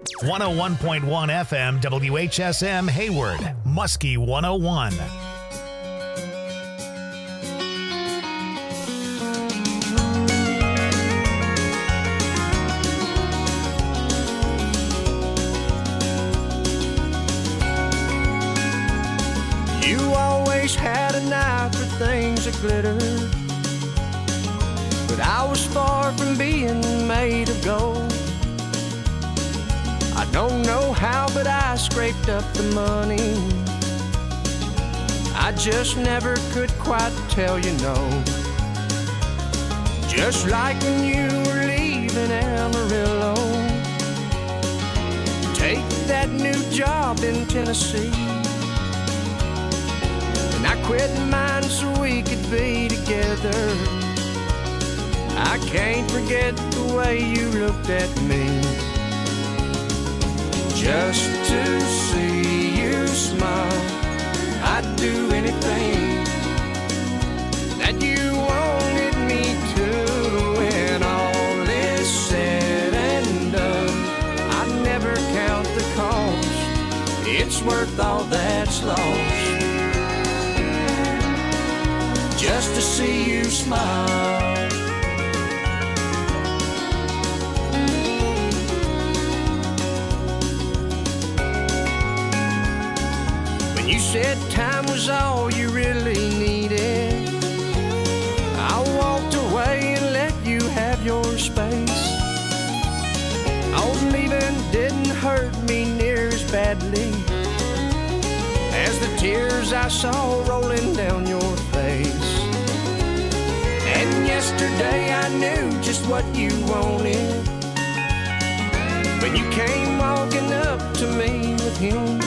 101.1 FM WHSM Hayward, Muskie 101. You always had an eye for things that glitter, but I was far from being made of gold. I don't know how, but I scraped up the money. I just never could quite tell you no. Just like when you were leaving Amarillo, take that new job in Tennessee. And I quit mine so we could be together. I can't forget the way you looked at me. Just to see you smile, I'd do anything that you wanted me to. When all is said and done, I never count the cost. It's worth all that's lost, just to see you smile. You said time was all you really needed. I walked away and let you have your space. Oh, leaving didn't hurt me near as badly as the tears I saw rolling down your face. And yesterday I knew just what you wanted when you came walking up to me with him.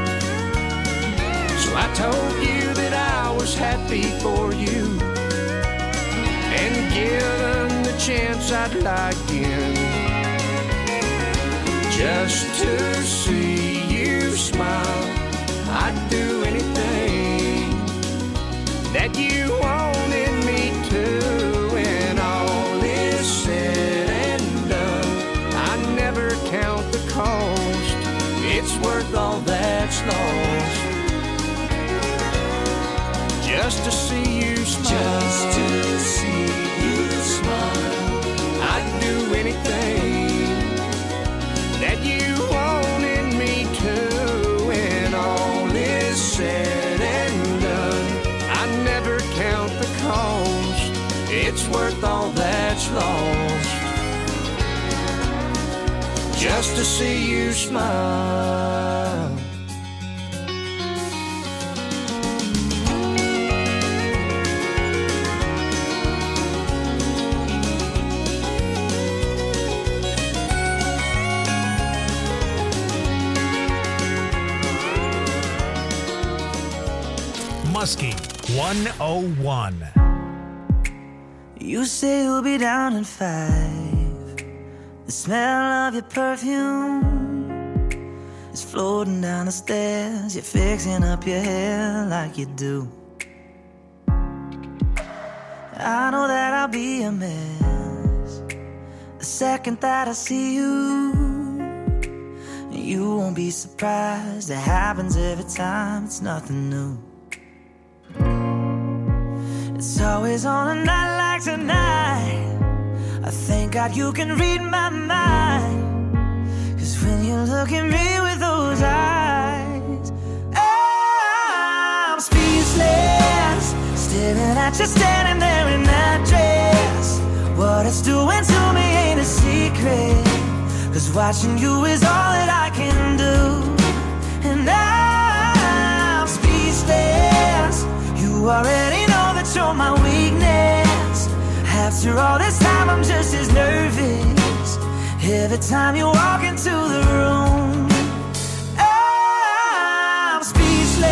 So I told you that I was happy for you, and given the chance I'd like in, just to see you smile. I'd do anything that you wanted me to. When all is said and done, I never count the cost. It's worth all that's lost, just to see you smile. Just to see you smile. I'd do anything that you wanted me to. When all is said and done, I never count the cost. It's worth all that's lost, just to see you smile. Muskie 101. You say you'll be down in 5. The smell of your perfume is floating down the stairs. You're fixing up your hair like you do. I know that I'll be a mess the second that I see you. You won't be surprised, it happens every time, it's nothing new. It's always on a night like tonight, I thank God you can read my mind. Cause when you look at me with those eyes, I'm speechless, staring at you standing there in that dress. What it's doing to me ain't a secret, cause watching you is all that I can do. And I'm speechless, you already know that you're my weakness. After all this time I'm just as nervous every time you walk into the room. I'm speechless.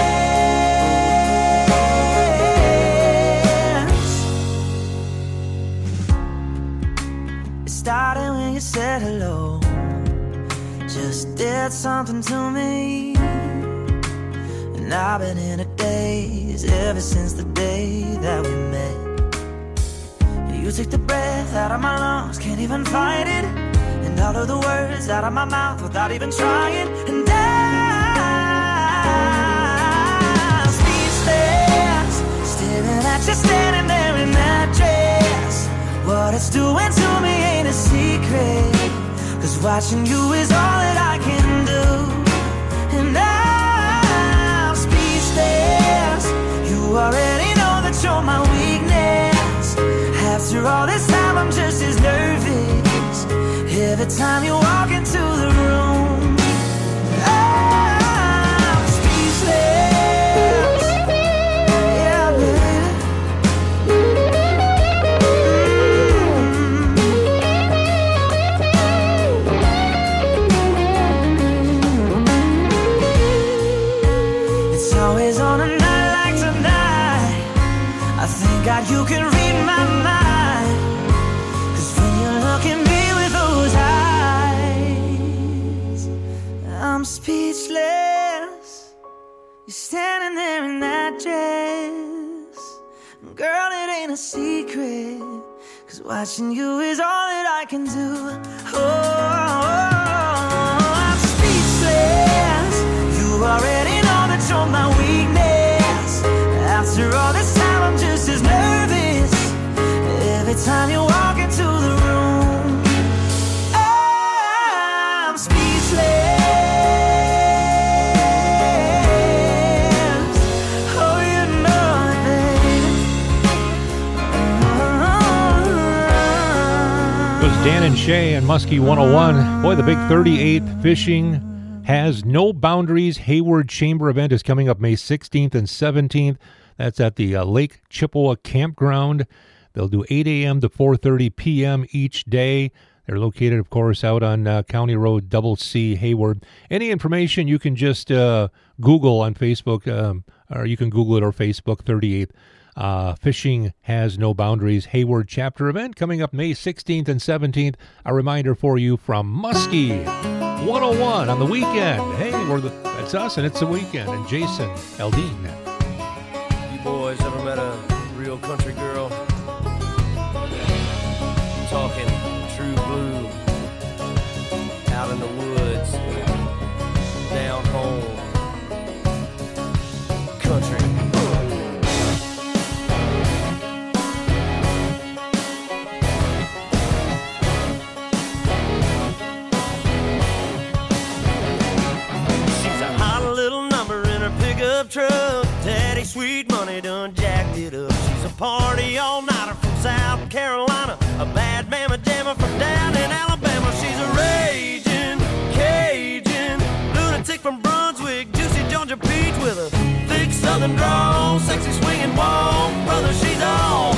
It started when you said hello, just did something to me. And I've been in a daze ever since the day that we met. You took the breath out of my lungs, can't even fight it. And all of the words out of my mouth without even trying. And I'm speechless, staring at you standing there in that dress. What it's doing to me ain't a secret, 'cause watching you is all that I can do. And I'm speechless, you already know that you're my weakness. After all this time I'm just as nervous every time you walk into the room. I'm speechless, yeah baby. It's always on a night like tonight, I thank God you can read my mind, 'cause when you look at me with those eyes, I'm speechless. You're standing there in that dress. Girl, it ain't a secret, 'cause watching you is all that I can do. Oh, I'm speechless. You already know that you're my weakness. After all this time I'm just as nervous every time you walk into the room. I'm speechless. Oh, you know it, baby. It was Dan and Shay and Muskie 101. Boy, the big 38th Fishing Has No Boundaries Hayward Chamber event is coming up May 16th and 17th. That's at the Lake Chippewa Campground. They'll do 8 a.m. to 4:30 p.m. each day. They're located, of course, out on County Road Double C, Hayward. Any information, you can just Google on Facebook, or you can Google it or Facebook, 38th Fishing Has No Boundaries Hayward Chapter event coming up May 16th and 17th. A reminder for you from Muskie 101 on the weekend. Hey, that's us, and it's the weekend. And Jason Aldean. You boys ever met a real country girl? Talking true blue, out in the woods, down home, country. Truck, daddy sweet money done jacked it up. She's a party all-nighter from South Carolina, a bad mama jammer from down in Alabama. She's a raging Cajun lunatic from Brunswick, juicy Georgia peach with a thick southern drawl, sexy swinging walk, brother, she's all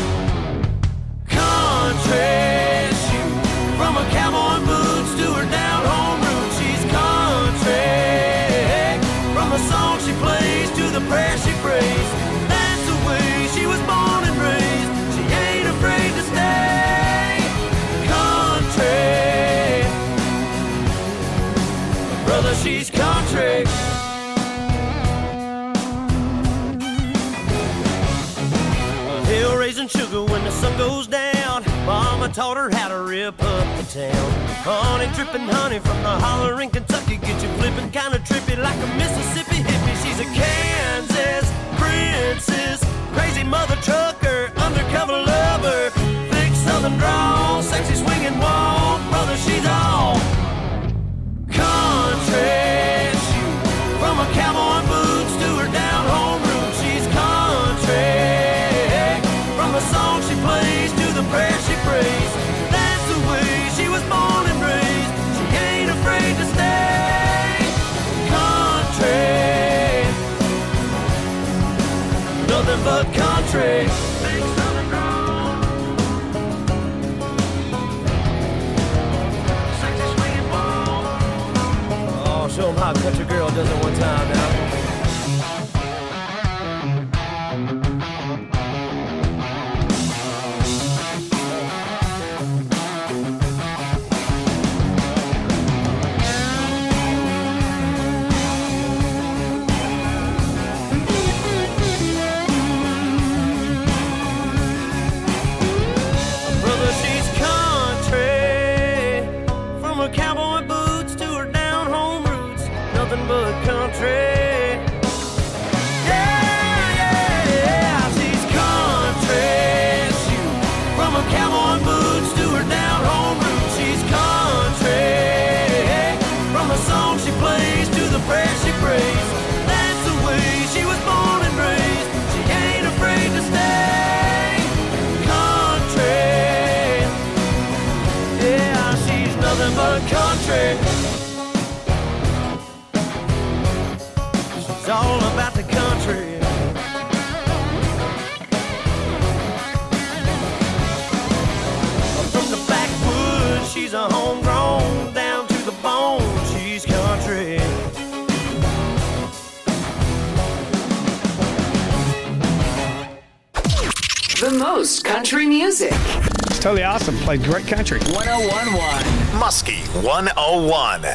country. Shoot, from a cowboy boots to her down home roots, she's country. From the song she plays to the prayer she prays, that's the way she was born and raised. She ain't afraid to stay country. Brother, she's country. Hill raising sugar when the sun goes down. Mama taught her how to rip up the town. Honey dripping honey from the holler in Kentucky, get you flipping kinda trippy like a Mississippi hippie. She's a Kansas princess, crazy mother trucker, undercover lover, thick southern drawl, sexy swinging walk, brother, she's all country. Shoot, from a cowboy boots to her down home roots, she's country. From the song she plays to the prayer she prays, that's the way she was born and raised. She ain't afraid to stay country. Nothing but country. Big southern drawl, sexy swinging ball. Oh, show 'em how a country girl does it one time now. but country. She's all about the country. From the backwoods, she's a homegrown, down to the bone, she's country. The most country music. It's totally awesome. Played great country. 1011. Muskie 101.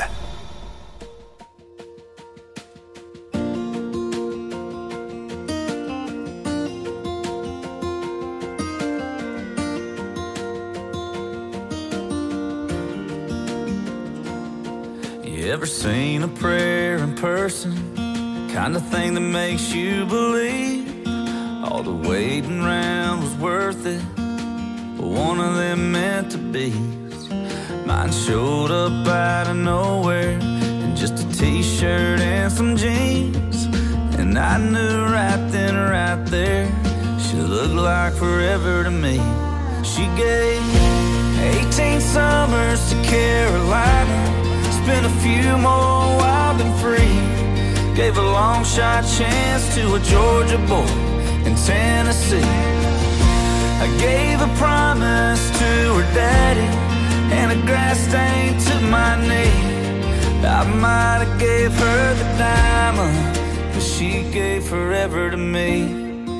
You ever seen a prayer in person? Kind of thing that makes you believe all the waiting around was worth it, but one of them meant to be. Mine showed up out of nowhere in just a t-shirt and some jeans, and I knew right then, right there, she looked like forever to me. She gave 18 summers to Carolina, spent a few more wild and free, gave a long shot chance to a Georgia boy in Tennessee. I gave a promise to her daddy and a grass stain to my knee. I might have gave her the diamond, but she gave forever to me.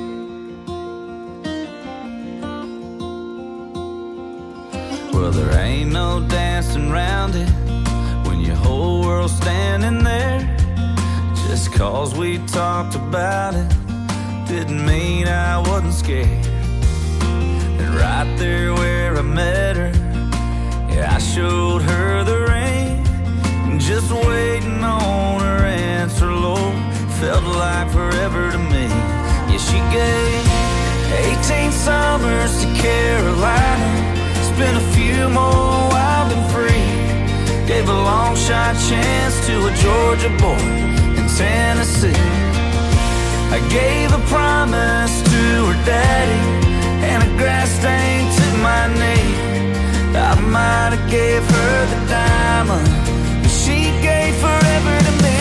Well, there ain't no dancing around it when your whole world's standing there. Just cause we talked about it didn't mean I wasn't scared. And right there where I met her, yeah, I showed her the ring, just waiting on her answer, Lord, felt like forever to me. Yeah, she gave 18 summers to Carolina, spent a few more wild and free, gave a long shot chance to a Georgia boy in Tennessee. I gave a promise to her daddy and a grass stain to my knee. I might have gave her the diamond, but she gave forever to me.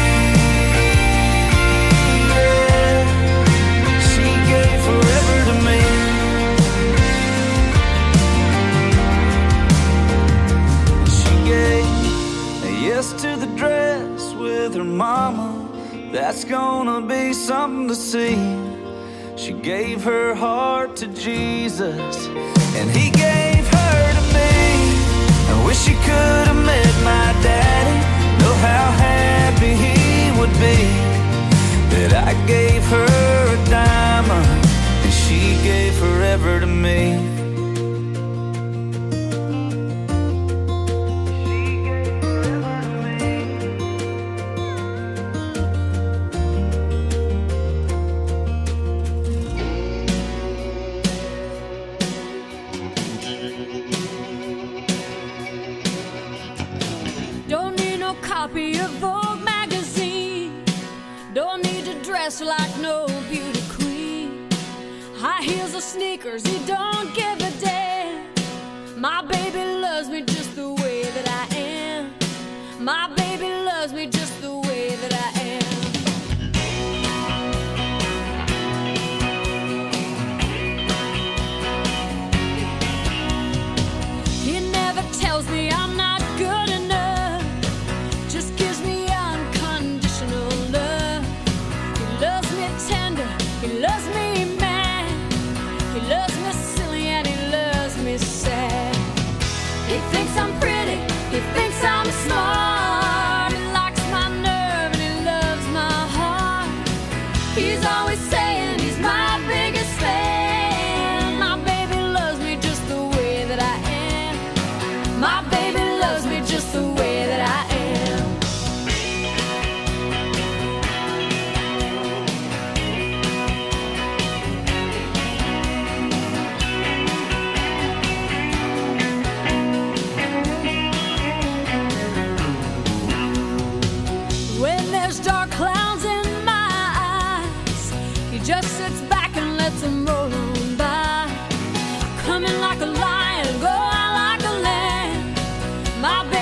Yeah. She gave forever to me. She gave a yes to the dress with her mama. That's gonna be something to see. She gave her heart to Jesus, and he gave her to me. I wish she could have met my daddy, know how happy he would be that I gave her a diamond, and she gave forever to me. Copy of Vogue magazine, don't need to dress like no beauty queen. High heels or sneakers, he don't give a damn. My baby loves me just the way that I am. My baby loves me just the way that I am. He never tells me I'm not good enough, just gives me unconditional love. He loves me tender, he loves me mad, he loves me silly and he loves me sad. He thinks I'm pretty, he thinks I'm smart, he likes my nerve and he loves my heart. He's always saying he's my biggest fan. My baby loves me just the way that I am. My baby loves me just the way that I am. When there's dark clouds in my eyes, he just sits back and lets them roll on by. Coming like a lion, go out like a lamb. My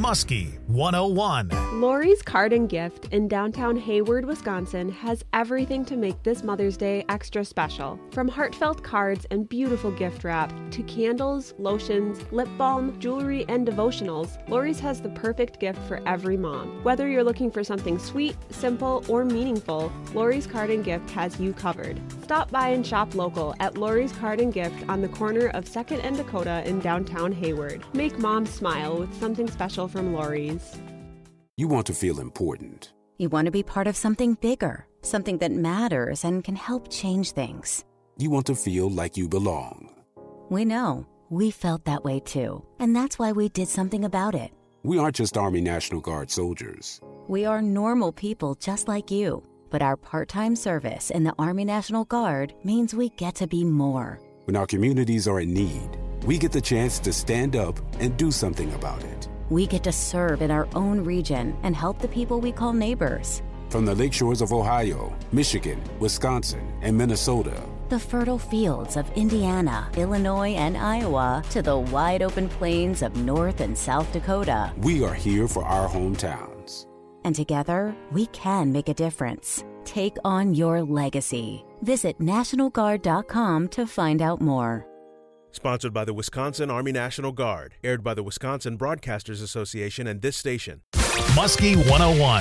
Muskie 101. Lori's Card and Gift in downtown Hayward, Wisconsin has everything to make this Mother's Day extra special. From heartfelt cards and beautiful gift wrap to candles, lotions, lip balm, jewelry, and devotionals, Lori's has the perfect gift for every mom. Whether you're looking for something sweet, simple, or meaningful, Lori's Card and Gift has you covered. Stop by and shop local at Lori's Card and Gift on the corner of 2nd and Dakota in downtown Hayward. Make mom smile with something special from Lori's. You want to feel important. You want to be part of something bigger, something that matters and can help change things. You want to feel like you belong. We know. We felt that way too. And that's why we did something about it. We aren't just Army National Guard soldiers. We are normal people just like you. But our part-time service in the Army National Guard means we get to be more. When our communities are in need, we get the chance to stand up and do something about it. We get to serve in our own region and help the people we call neighbors. From the lakeshores of Ohio, Michigan, Wisconsin, and Minnesota. The fertile fields of Indiana, Illinois, and Iowa to the wide open plains of North and South Dakota. We are here for our hometowns. And together, we can make a difference. Take on your legacy. Visit NationalGuard.com to find out more. Sponsored by the Wisconsin Army National Guard. Aired by the Wisconsin Broadcasters Association and this station. Muskie 101.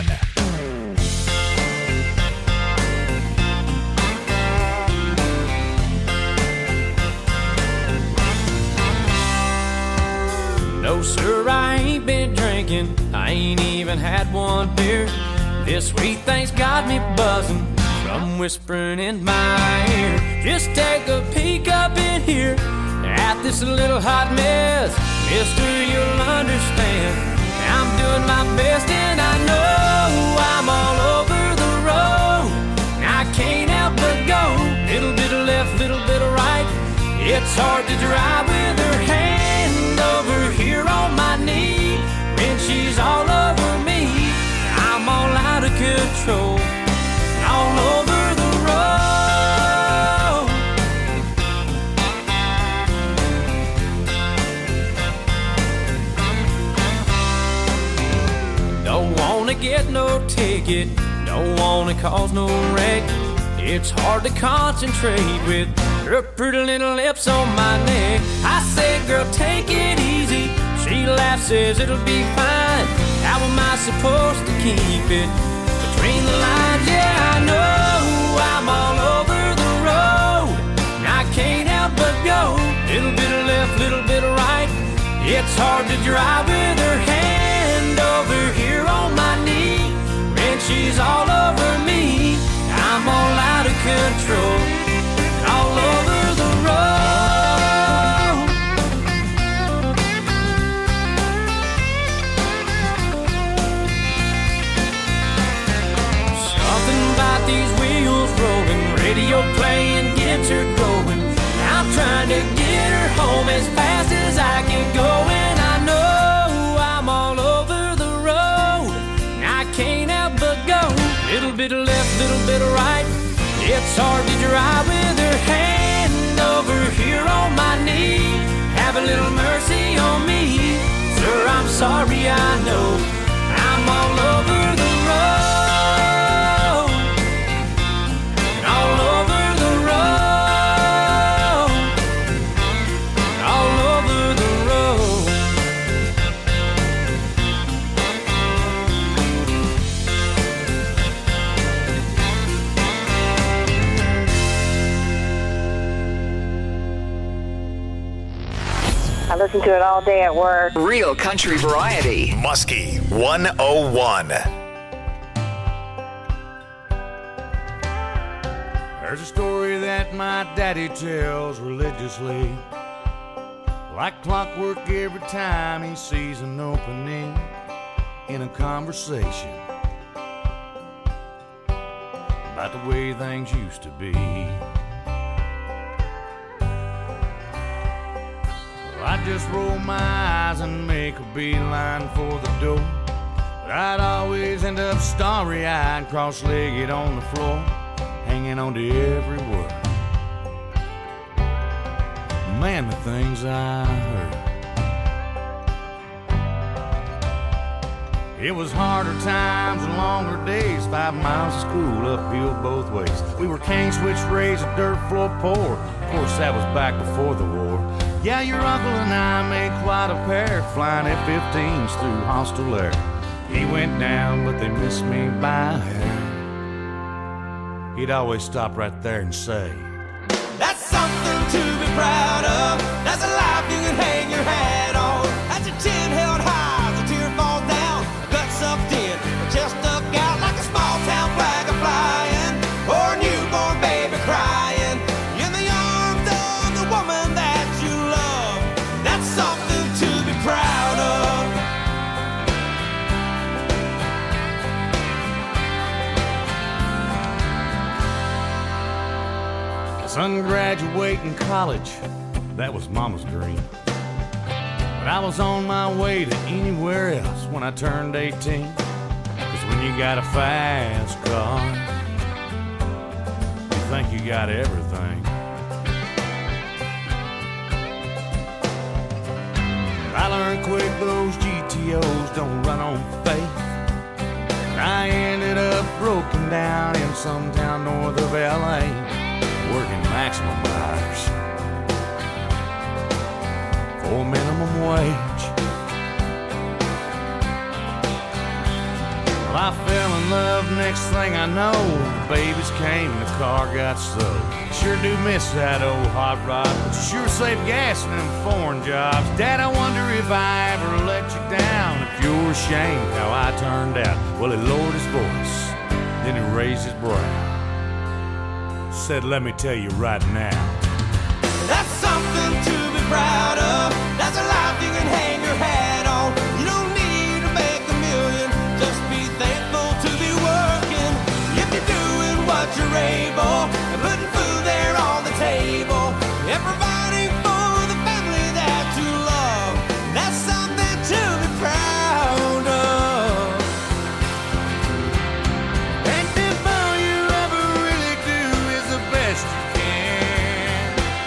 No, sir, I ain't been drinking. I ain't even had one beer. This sweet thing's got me buzzing from whispering in my ear. Just take a peek up in here at this little hot mess. Mister, you'll understand. I'm doing my best and I know I'm all over the road. I can't help but go. Little bit of left, little bit of right. It's hard to drive with her hand over here on my knee. When she's all over me, I'm all out of control. All over the road. Don't wanna get no ticket, don't wanna cause no wreck. It's hard to concentrate with her pretty little lips on my neck. I say, girl, take it easy. She laughs, says it'll be fine. How am I supposed to keep it between the lines? Yeah, I know I'm all over the road. I can't help but go. Little bit of left, little bit of right. It's hard to drive with her hand over here on my knee. When she's all over me, I'm all out of control. All over the road. Something about these wheels rolling, radio playing gets her going. I'm trying to get her home as fast as I can go. And I know I'm all over the road. I can't help but go. Little bit of left, little bit of right. It's hard to drive with her hand over here on my knee. Have a little mercy on me. Sir, I'm sorry, I know I'm all over the road. All over the road. All over the road. I listen to it all day at work. Real country variety. Muskie 101. There's a story that my daddy tells religiously, like clockwork every time he sees an opening in a conversation about the way things used to be. I'd just roll my eyes and make a beeline for the door, but I'd always end up starry-eyed, cross-legged on the floor, hanging on to every word. Man, the things I heard. It was harder times and longer days, 5 miles of school uphill both ways. We were cane switch raised, a dirt floor poor. Of course, that was back before the war. Yeah, your uncle and I made quite a pair, flying F-15s through hostile air. He went down, but they missed me by a hair. He'd always stop right there and say, that's something to be proud of. That's a life you can hang your hat on. That's your chin held high as a tear falls down. Gut sucked in, chest stuck out like a small town flag a flying, or a newborn baby crying in the arms of the woman that you love. That's something to be proud of. Son graduating college, that was Mama's dream. But I was on my way to anywhere else when I turned 18. 'Cause when you got a fast car, you think you got everything. I learned quick those GTOs don't run on faith. I ended up broken down in some town north of LA, working maximum hours for minimum wage. Well, I fell in love, next thing I know, the babies came and the car got sold. Sure do miss that old hot rod, but you sure save gas in them foreign jobs. Dad, I wonder if I ever let you down, if you're ashamed how I turned out. Well, he lowered his voice, then he raised his brow, said, let me tell you right now, that's something to be proud of. That's a life you can hang your hat on. You don't need to make a million, just be thankful to be working. If you're doing what you're able and putting food there on the table and providing for the family that you love, that's something to be proud of. and if all you ever really do is the best you can,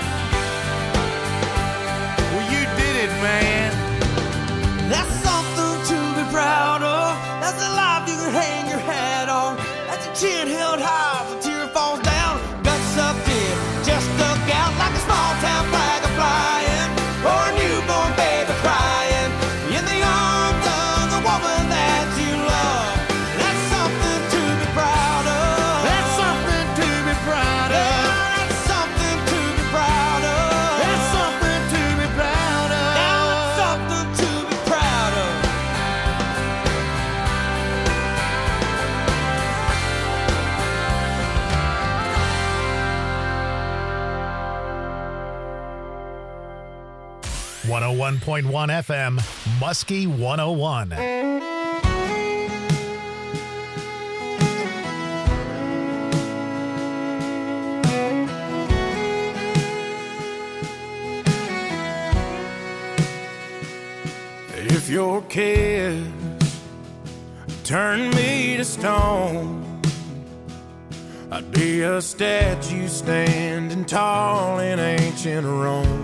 well, you did it, man. That's something to be proud of. That's a life you can hang your hat on. That's a chin held high as a tear falls down. Gut sucked in, just stuck out like a small town flag a flying, or a newborn baby crying in the arms of the woman that you love. That's something to be proud of. That's something to be proud of. Yeah, that's something to be proud of. That's something to be proud of. Yeah, that's something to be proud of. .1 FM, Muskie 101. If your kiss turned me to stone, I'd be a statue standing tall in ancient Rome.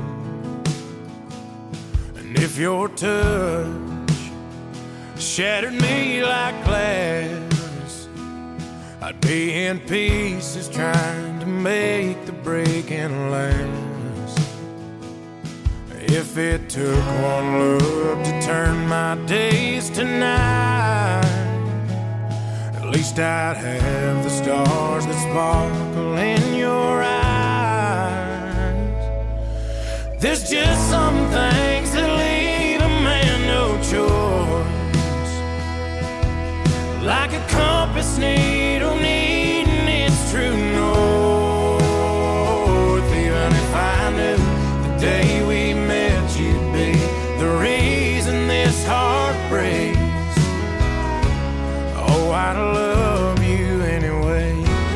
And if your touch shattered me like glass, I'd be in pieces trying to make the breaking last. If it took one look to turn my days to night, at least I'd have the stars that sparkle in your eyes. There's just some things that leave a man no choice, like a compass needle needing its true north. Even if I knew the day we met you'd be the reason this heart breaks, oh, I'd love you anyway.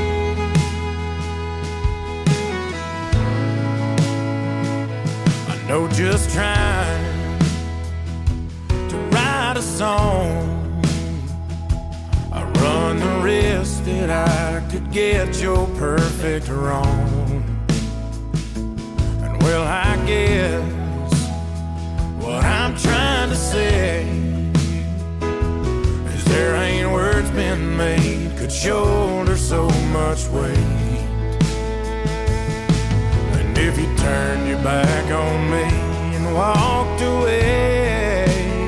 I know just trying to write a song, I run the risk that I could get your perfect wrong. And well, I guess what I'm trying to say could shoulder so much weight. And if you turned your back on me and walked away,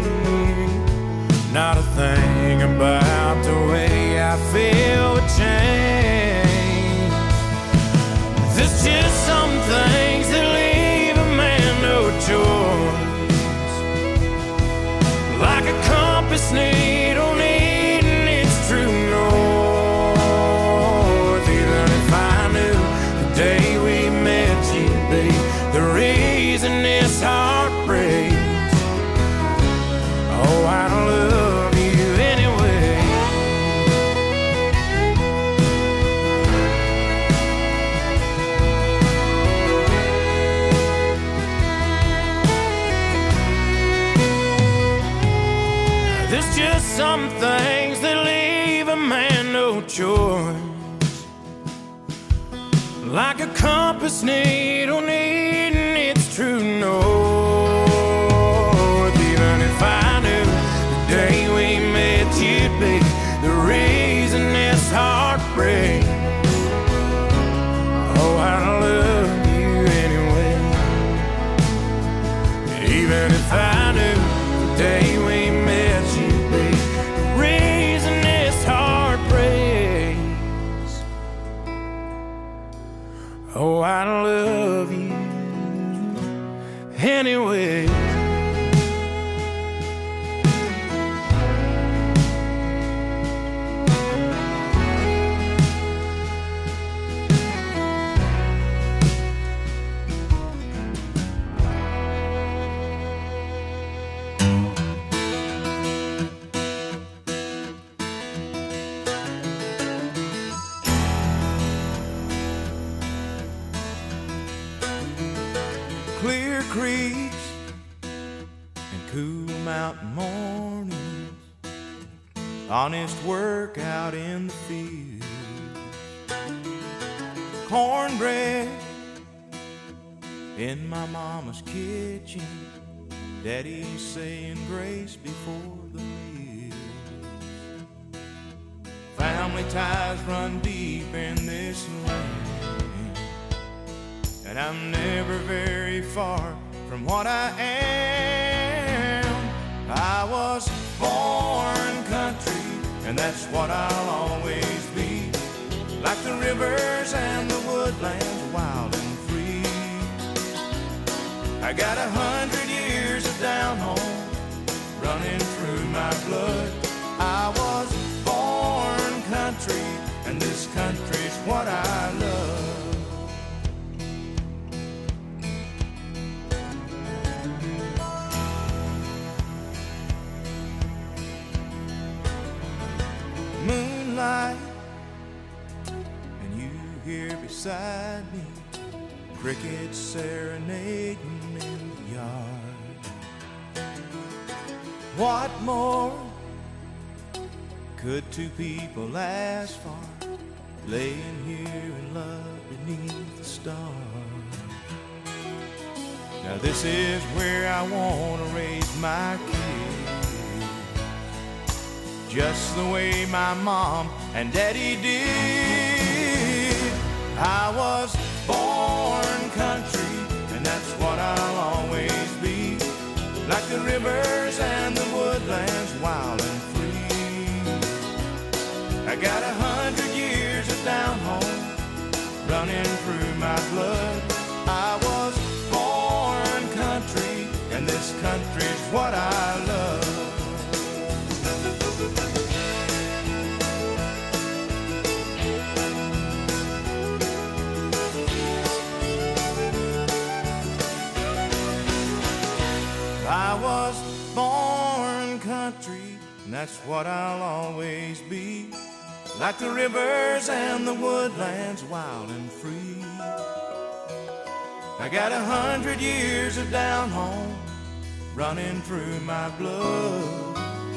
not a thing about the way I feel would change. There's just some things that leave a man no choice, like a compass needle needing its true north. Even if I knew the day we met you'd be the reason this heart breaks, oh, I don't love you anyway. There's just some things that leave a man no choice, like a compass needle needing its true north. Even if I knew the day we met you'd be the reason this heart breaks, oh, I don't love you anyway. Even if I knew the day we met you'd be the reason this heart breaks, oh, I don't love you anyway. Clear creeks and cool mountain mornings, honest work out in the field, cornbread in my mama's kitchen, daddy saying grace before the meal. Family ties run deep in this land, and I'm never very far from what I am. I was born country, and that's what I'll always be, like the rivers and the woodlands, wild and free. I got 100 years of down home running through my blood. I was born country, and this country's what I love. Moonlight, and you here beside me, crickets serenading in the yard. What more could two people ask for, laying here in love beneath the stars? Now this is where I want to raise my kids, just the way my mom and daddy did. I was born country, and that's what I'll always be, like the rivers and the woodlands, wild and free. I got 100 years of down home running through my blood. I was born country, and this country's what I love. I was born country, and that's what I'll always be, like the rivers and the woodlands, wild and free. I got 100 years of down home running through my blood.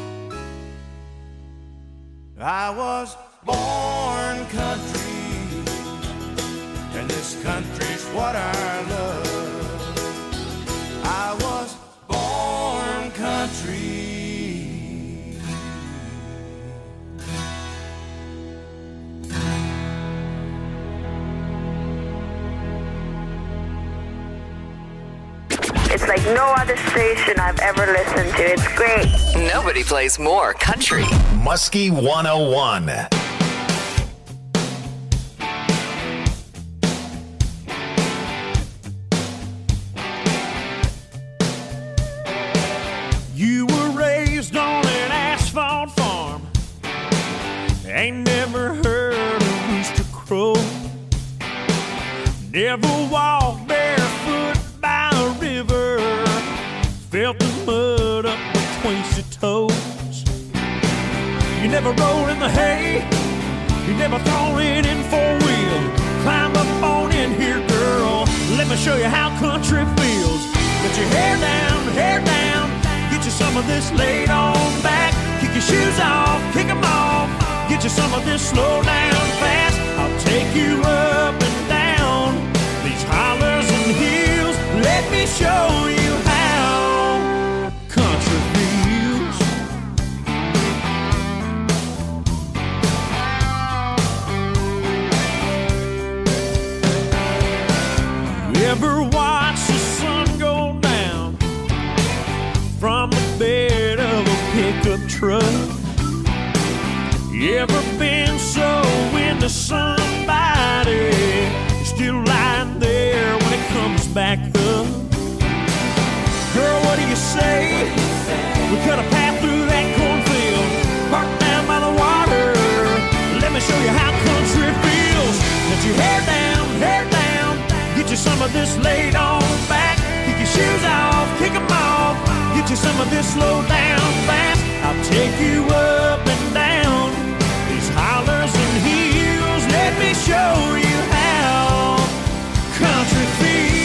I was born country, and this country's what I love. I was born country, It's like no other station I've ever listened to. It's great. Nobody plays more country. Muskie 101. You were raised on an asphalt farm. Ain't never heard a rooster crow. Never walked barefoot by a river. Felt the mud up between your toes. You never rolled in the hay. You never thrown it in four-wheel. Climb up on in here, girl. Let me show you how country feels. Get your hair down. Get you some of this laid on back. Kick your shoes off, kick them off. Get you some of this slow down fast. I'll take you up and down these hollers and hills. Let me show you how country feels. You ever watch the sun go down from the bed of a pickup truck? You ever been so into somebody, you're still lying there when it comes back up? Girl, what do you say? We cut a path through that cornfield, parked down by the water. Let me show you how country feels. Get your hair down, get you some of this laid on back. Kick your shoes off, kick them off. Get you some of this slow down fast. I'll take you up and down these hollers and hills. Let me show you how country feels.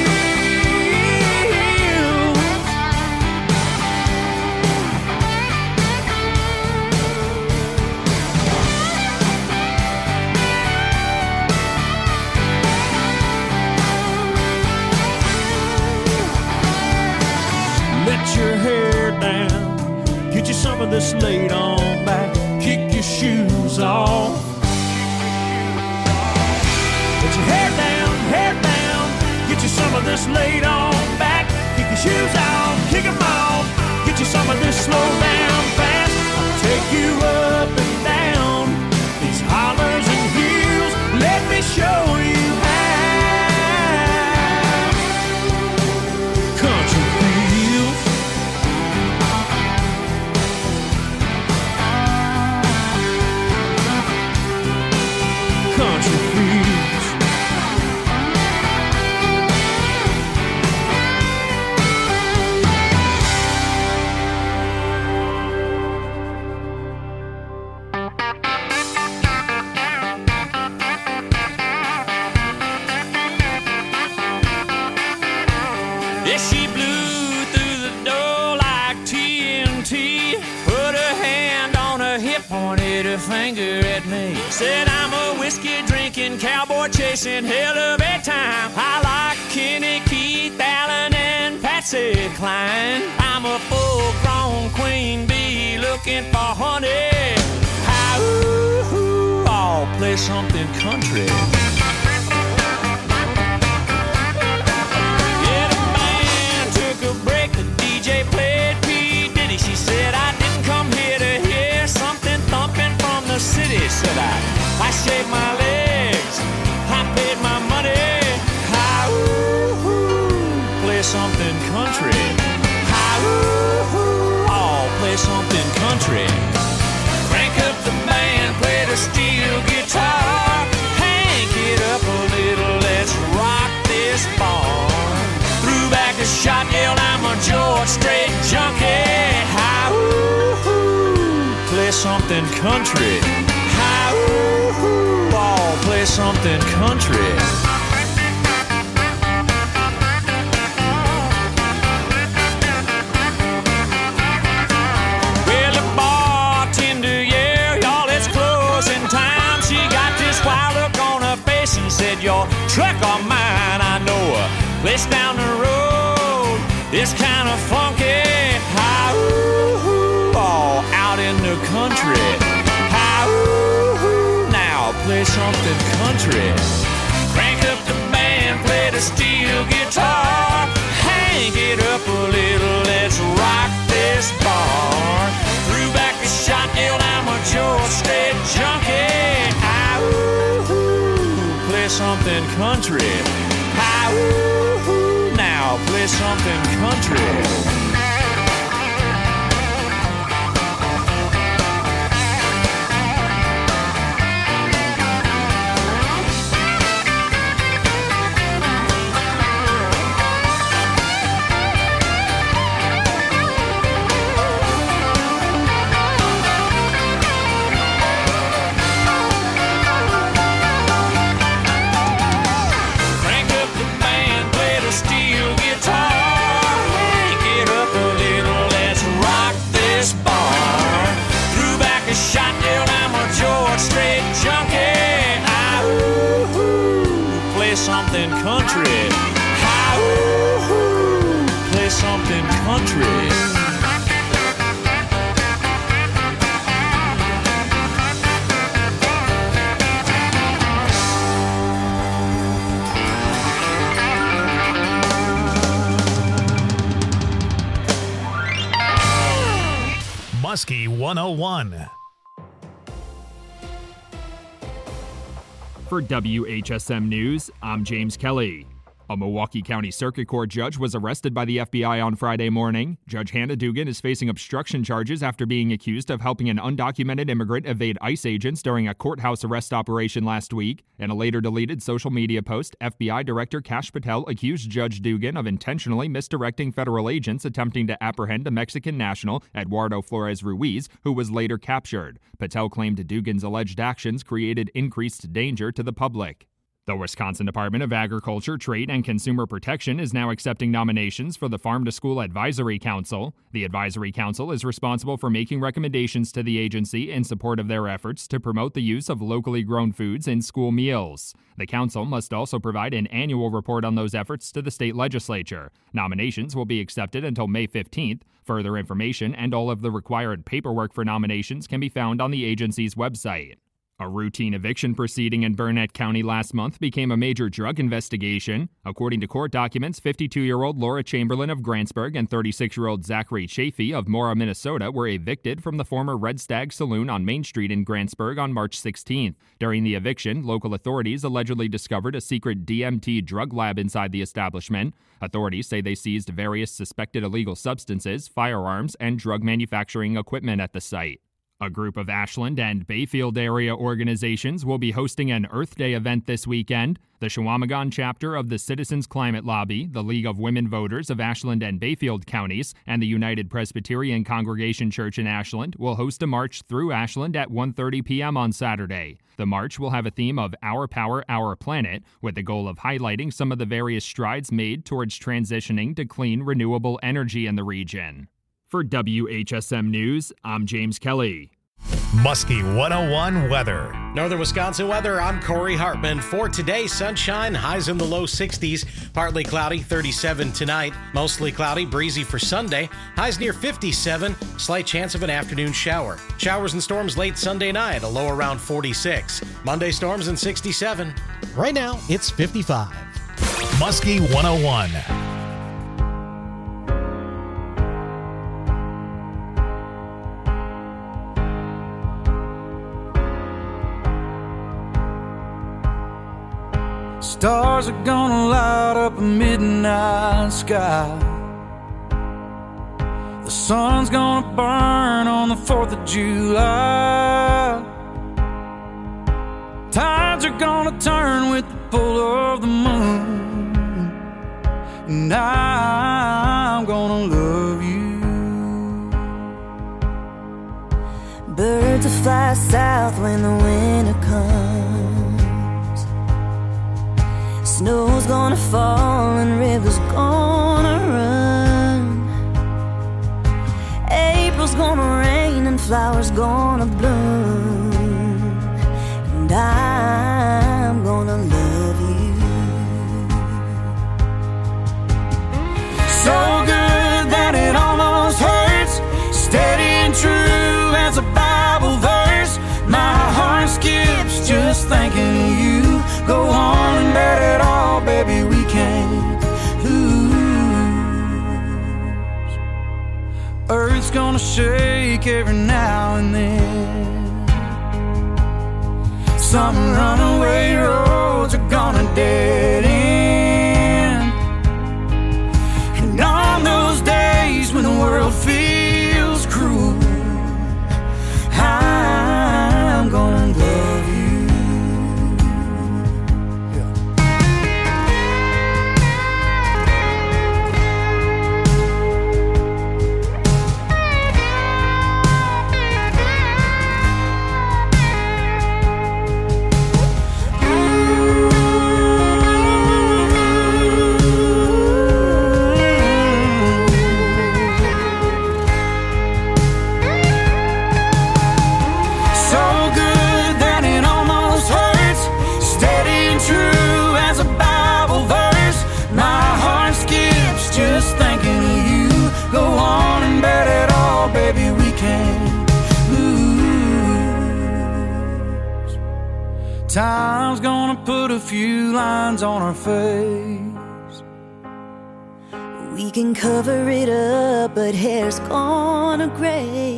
Let your hair down, get you some of this laid on back. Kick your shoes off. Get your hair down, get you some of this laid on back. Kick your shoes off, kick them off. Get you some of this slow down fast. I'll take you up and down these hollers and hills. Let me show you how country feels. Country feels. Yeah, she blew through the door like TNT. Put her hand on her hip, pointed her finger at me. Said I'm a whiskey drinking, cowboy chasing, hell of a time. I like Kenny, Keith, Allen, and Patsy Cline. I'm a full-grown queen bee looking for honey. How, I'll play something country. She said I didn't come here to hear something thumping from the city. Said I shaved my legs, I paid my money. Hi, play something country. Hi, oh, play something country. Crank up the band, play the steel guitar. Hank it up a little, let's rock this barn. Threw back a shot, yelled I'm a George Strait junkie. Play something country. Hi, ball, play something country. Well, the bartender, yeah, y'all, it's closing time. She got this wild look on her face and said, your truck or mine, I know a place down the road. It's kind of funky. Hi, ball, out in the country. Hi, now play something country. Crank up the band, play the steel guitar. Hang it something country. Hi, woo-hoo, now play something country. Something country. Hi, woo-hoo, play something country. Muskie 101. For WHSM News, I'm James Kelly. A Milwaukee County Circuit Court judge was arrested by the FBI on Friday morning. Judge Hannah Dugan is facing obstruction charges after being accused of helping an undocumented immigrant evade ICE agents during a courthouse arrest operation last week. In a later deleted social media post, FBI Director Kash Patel accused Judge Dugan of intentionally misdirecting federal agents attempting to apprehend a Mexican national, Eduardo Flores Ruiz, who was later captured. Patel claimed Dugan's alleged actions created increased danger to the public. The Wisconsin Department of Agriculture, Trade, and Consumer Protection is now accepting nominations for the Farm to School Advisory Council. The Advisory Council is responsible for making recommendations to the agency in support of their efforts to promote the use of locally grown foods in school meals. The council must also provide an annual report on those efforts to the state legislature. Nominations will be accepted until May 15th. Further information and all of the required paperwork for nominations can be found on the agency's website. A routine eviction proceeding in Burnett County last month became a major drug investigation. According to court documents, 52-year-old Laura Chamberlain of Grantsburg and 36-year-old Zachary Chafee of Mora, Minnesota were evicted from the former Red Stag Saloon on Main Street in Grantsburg on March 16th. During the eviction, local authorities allegedly discovered a secret DMT drug lab inside the establishment. Authorities say they seized various suspected illegal substances, firearms, and drug manufacturing equipment at the site. A group of Ashland and Bayfield area organizations will be hosting an Earth Day event this weekend. The Chequamegon chapter of the Citizens Climate Lobby, the League of Women Voters of Ashland and Bayfield counties, and the United Presbyterian Congregation Church in Ashland will host a march through Ashland at 1:30 p.m. on Saturday. The march will have a theme of Our Power, Our Planet, with the goal of highlighting some of the various strides made towards transitioning to clean, renewable energy in the region. For WHSM News, I'm James Kelly. Muskie 101 weather. Northern Wisconsin weather, I'm Corey Hartman. For today, sunshine, highs in the low 60s. Partly cloudy, 37 tonight. Mostly cloudy, breezy for Sunday. Highs near 57. Slight chance of an afternoon shower. Showers and storms late Sunday night, a low around 46. Monday storms in 67. Right now, it's 55. Muskie 101. Stars are gonna light up a midnight sky. The sun's gonna burn on the 4th of July. Tides are gonna turn with the pull of the moon. And I'm gonna love you. Birds will fly south when the winter comes. Snow's gonna fall and rivers gonna run. April's gonna rain and flowers gonna bloom. And I'm gonna love you. So good that it almost hurts. Steady and true as a Bible verse. My heart skips just thinking of you. Go on and bet it all, baby, we can't lose. Earth's gonna shake every now and then. some runaway roads are gonna dead end. And on those days when the world feels cruel, I'm gonna love you. Time's gonna put a few lines on our face. We can cover it up, but hair's gonna gray.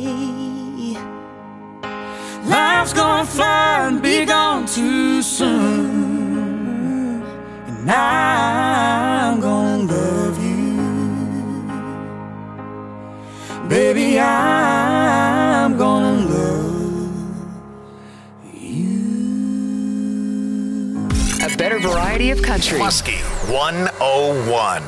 Life's gonna fly and be gone too soon. And I'm gonna love you. Baby, I'm gonna love A better variety of country. Muskie 101.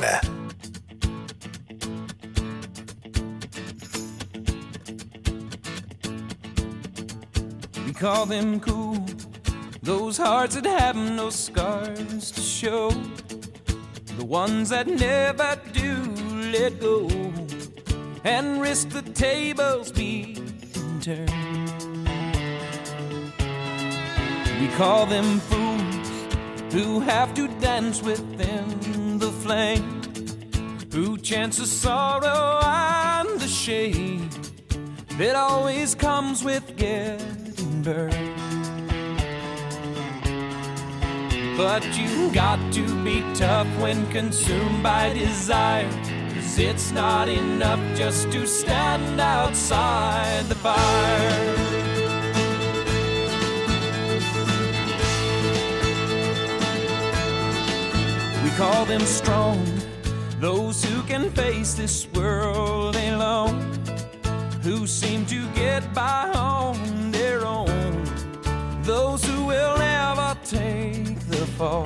We call them cool, those hearts that have no scars to show, the ones that never do let go and risk the tables being turned. We call them fools who have to dance within the flame, who chance the sorrow and the shame that always comes with getting burned. But you got to be tough when consumed by desire, 'cause it's not enough just to stand outside the fire. We call them strong, those who can face this world alone, who seem to get by on their own, those who will never take the fall.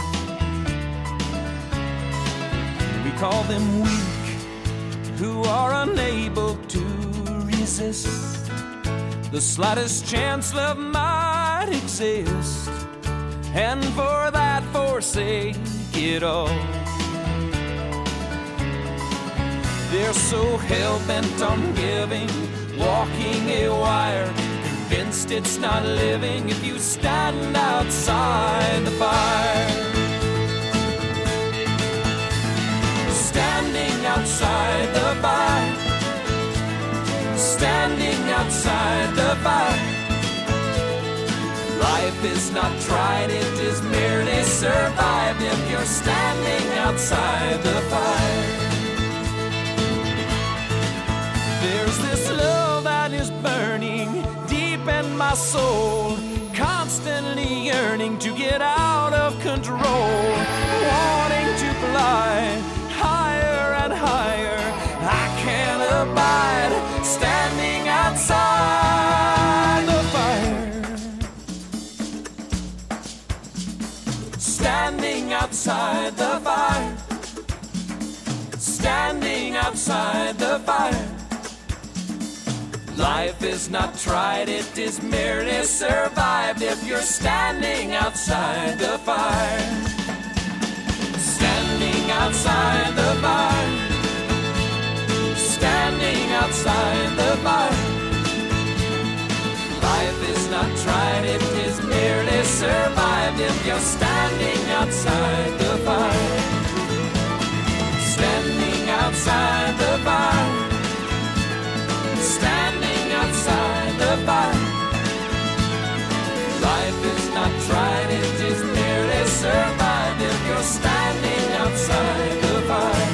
We call them weak, who are unable to resist the slightest chance love might exist, and for that forsake it all. They're so hell-bent on giving, walking a wire, convinced it's not living if you stand outside the fire. Standing outside the fire, standing outside the fire. Life is not tried, it is merely survived if you're standing outside the fire. There's this love that is burning deep in my soul, constantly yearning to get out of control, wanting to fly higher and higher. I can't abide standing outside the fire. Standing outside the fire, standing outside the fire. Life is not tried, it is merely survived if you're standing outside the fire. Standing outside the fire, standing outside the fire. Life is not tried, it is merely survived if you're standing outside the fire. Standing outside the fire, standing outside the fire. Life is not tried, it is merely survived if you're standing outside the fire.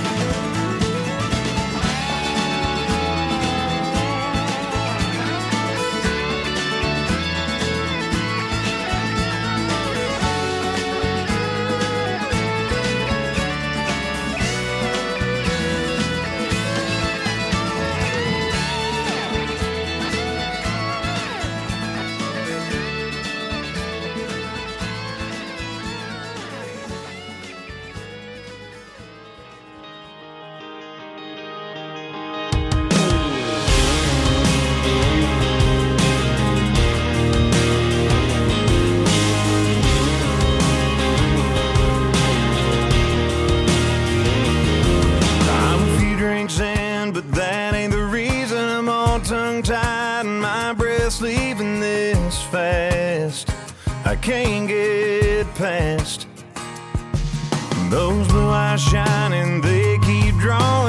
tongue-tied and my breath's leaving this fast. I can't get past those blue eyes shining, they keep drawing